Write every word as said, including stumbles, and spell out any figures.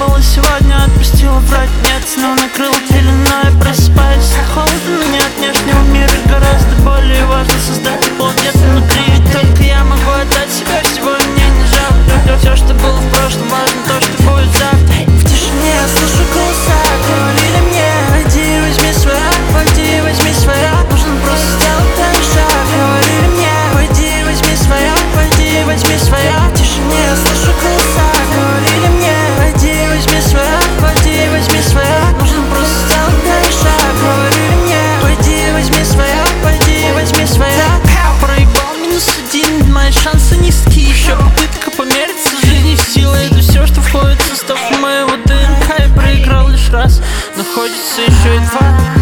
обещала сегодня, отпустила врать нет. Снова накрыл пеленой, просыпаюсь от холода. Меня от внешнего мира гораздо более важно создать тепло где-то внутри. Ведь только я могу отдать себя всего, и мне не жалко. Все, что было в прошлом, важно то, что будет завтра. В тишине я слышу голоса, говорили мне: войди, возьми своя, войди, возьми своя. Нужно просто сделать один шаг. Говорили мне: войди, возьми своя, войди, возьми своя. В тишине я слышу голоса, говорили мне: войди, возьми своя, войди, возьми своя. Нужно просто сделать один шаг. Говорили мне: войди, возьми своя, войди, возьми своя. Проебал минус один, мои шансы низкие. Еще попытка помериться жизнью силой. Это все, что входит в состав моего ДНК. Я проиграл лишь раз, но хочется еще и два.